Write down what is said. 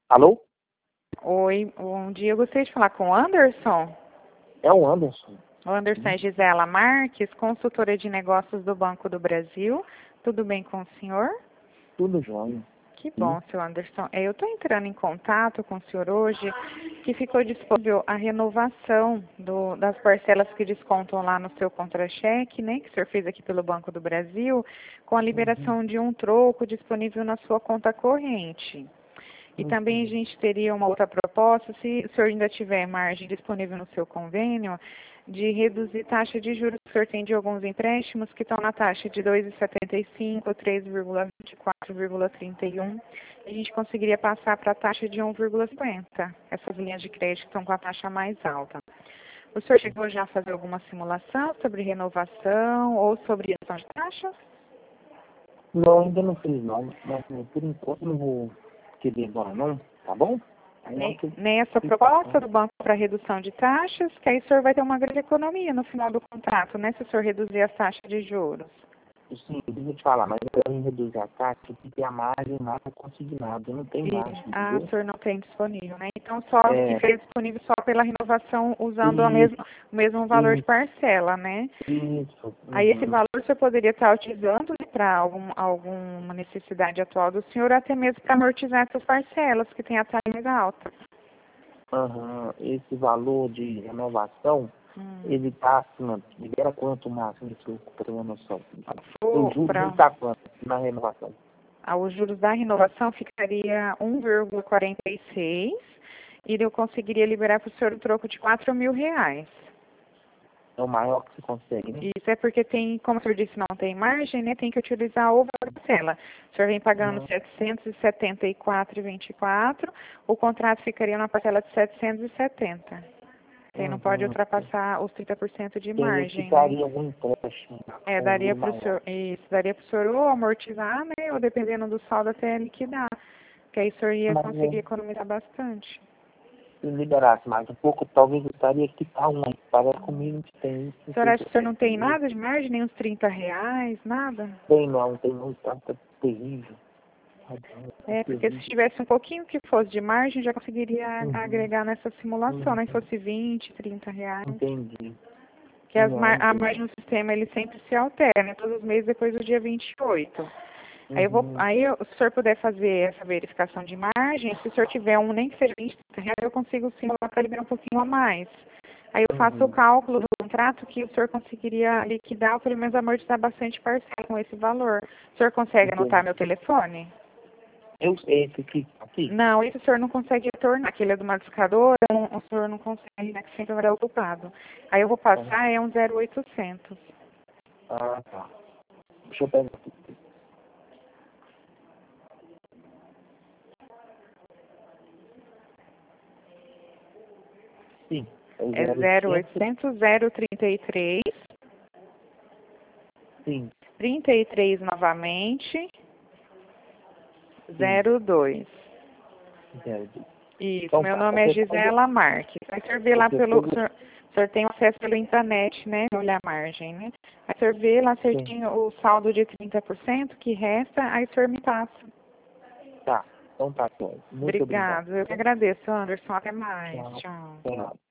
Alô? Oi, bom dia. Eu gostaria de falar com o Anderson. É o Anderson. O Anderson é Gisela Marques, consultora de negócios do Banco do Brasil. Tudo bem com o senhor? Tudo jóia. Que bom, seu Anderson. Eu estou entrando em contato com o senhor hoje, que ficou disponível a renovação das parcelas que descontam lá no seu contra-cheque, né, que o senhor fez aqui pelo Banco do Brasil, com a liberação de um troco disponível na sua conta corrente. E também a gente teria uma outra proposta, se o senhor ainda tiver margem disponível no seu convênio, de reduzir taxa de juros que o senhor tem de alguns empréstimos que estão na taxa de 2,75, 3,24, 3,31. A gente conseguiria passar para a taxa de 1,50, essas linhas de crédito estão com a taxa mais alta. O senhor chegou já a fazer alguma simulação sobre renovação ou sobre ação de taxas? Não, ainda não fiz não, mas por enquanto não vou querer agora não, tá bom? Nem essa proposta do banco para redução de taxas, que aí o senhor vai ter uma grande economia no final do contrato, né, se o senhor reduzir as taxas de juros. Sim, deixa eu te falar, mas para mim reduzir a taxa, tem que ter a margem nada consignada, eu não tenho margem, entendeu? O senhor não tem disponível, né? Então só fica disponível só pela renovação usando o mesmo valor de parcela, né? Isso. Aí esse valor o senhor poderia estar utilizando para alguma necessidade atual do senhor, até mesmo para amortizar essas parcelas que tem a taxa mais alta. Esse valor de renovação, ele está acima, libera quanto máximo, para ter uma noção? O juros está quanto na renovação? Os juros da renovação ficaria 1,46 e eu conseguiria liberar para o senhor o troco de R$ 4.000. É o maior que você consegue, né? Isso é porque tem, como o senhor disse, não tem margem, né? Tem que utilizar o valor da parcela. O senhor vem pagando R$ 774,24, o contrato ficaria na parcela de 770. Você não pode ultrapassar os 30% de margem. Ficaria algum empréstimo. Daria para o senhor, daria para o senhor ou amortizar, né? Ou dependendo do saldo até liquidar. Que aí o senhor ia conseguir economizar bastante. Se liberasse mais um pouco, talvez eu estaria quitar uma. Parece comigo que tem. O senhor acha que o senhor não tem nada de margem, nem uns R$ 30, nada? Tem não, tá terrível. Porque se tivesse um pouquinho que fosse de margem, já conseguiria agregar nessa simulação, né? Se fosse R$ 20, R$ 30. Entendi. Porque a margem no sistema, ele sempre se altera, né? Todos os meses depois do dia 28. Aí, se o senhor puder fazer essa verificação de margem, se o senhor tiver nem que seja R$ 20, eu consigo simular para liberar um pouquinho a mais. Aí eu faço o cálculo do contrato que o senhor conseguiria liquidar ou pelo menos amortizar bastante parcela com esse valor. O senhor consegue anotar meu telefone? Esse aqui? Não, esse o senhor não consegue retornar, que ele é do modificador, o senhor não consegue, né, que sempre vai ocupado. Aí eu vou passar, é um 0800. Ah, tá. Deixa eu pegar aqui. Sim. É 0800 033. Sim. 33 novamente. 02. Isso, Então, meu nome é Gisela Marques. Aí o senhor vê lá o senhor tem acesso pela internet, né? Olha a margem, né? Aí o senhor vê lá certinho o saldo de 30% que resta, aí o senhor me passa. Tá, então tá, muito obrigado. Eu que agradeço, Anderson. Até mais. Tchau.